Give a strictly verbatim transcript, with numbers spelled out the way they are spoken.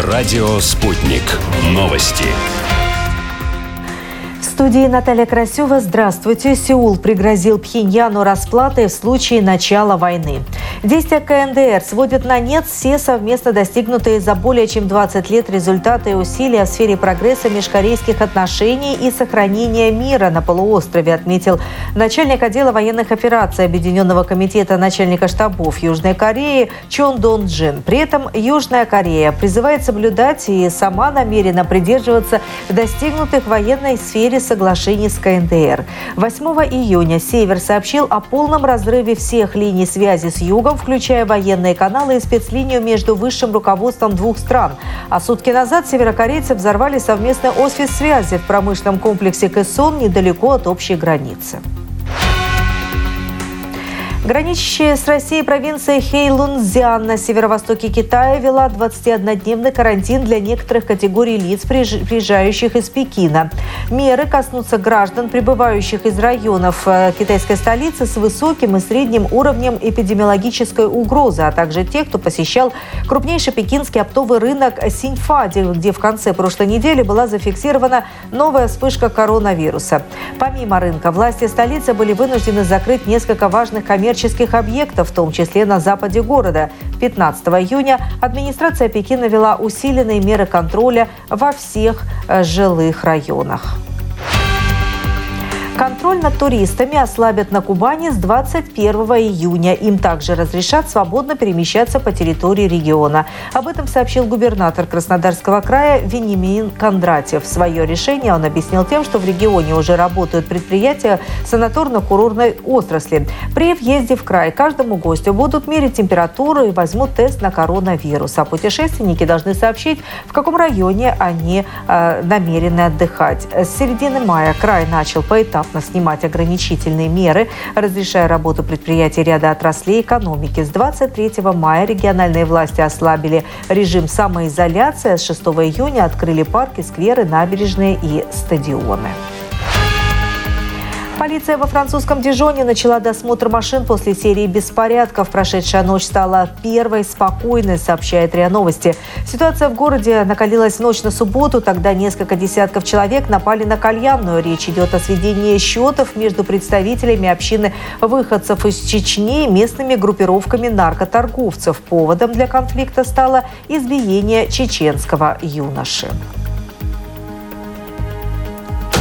Радио «Спутник». Новости. В студии Наталья Красева. Здравствуйте. Сеул пригрозил Пхеньяну расплатой в случае начала войны. Действия ка эн дэ эр сводят на нет все совместно достигнутые за более чем двадцать лет результаты и усилия в сфере прогресса межкорейских отношений и сохранения мира на полуострове, отметил начальник отдела военных операций Объединенного комитета начальника штабов Южной Кореи Чон Дон Джин. При этом Южная Корея призывает соблюдать и сама намерена придерживаться достигнутых в военной сфере соглашений с ка эн дэ эр. восьмого июня Север сообщил о полном разрыве всех линий связи с Югом, включая военные каналы и спецлинию между высшим руководством двух стран. А сутки назад северокорейцы взорвали совместный офис связи в промышленном комплексе Кэсон недалеко от общей границы. Граничащая с Россией провинция Хэйлунцзян на северо-востоке Китая ввела двадцатиоднодневный карантин для некоторых категорий лиц, приезжающих из Пекина. Меры коснутся граждан, прибывающих из районов китайской столицы с высоким и средним уровнем эпидемиологической угрозы, а также тех, кто посещал крупнейший пекинский оптовый рынок Синьфа, где в конце прошлой недели была зафиксирована новая вспышка коронавируса. Помимо рынка, власти столицы были вынуждены закрыть несколько важных коммерческих объектов, в том числе на западе города. пятнадцатого июня администрация Пекина ввела усиленные меры контроля во всех жилых районах. Контроль над туристами ослабят на Кубани с двадцать первого июня. Им также разрешат свободно перемещаться по территории региона. Об этом сообщил губернатор Краснодарского края Вениамин Кондратьев. Свое решение он объяснил тем, что в регионе уже работают предприятия санаторно-курортной отрасли. При въезде в край каждому гостю будут мерить температуру и возьмут тест на коронавирус. А путешественники должны сообщить, в каком районе они э, намерены отдыхать. С середины мая край начал поэтапно снимать ограничительные меры, разрешая работу предприятий ряда отраслей экономики. С двадцать третьего мая региональные власти ослабили режим самоизоляции. С шестого июня открыли парки, скверы, набережные и стадионы. Полиция во французском Дижоне начала досмотр машин после серии беспорядков. Прошедшая ночь стала первой спокойной, сообщает РИА Новости. Ситуация в городе накалилась в ночь на субботу. Тогда несколько десятков человек напали на кальянную. Речь идет о сведении счетов между представителями общины выходцев из Чечни и местными группировками наркоторговцев. Поводом для конфликта стало избиение чеченского юноши.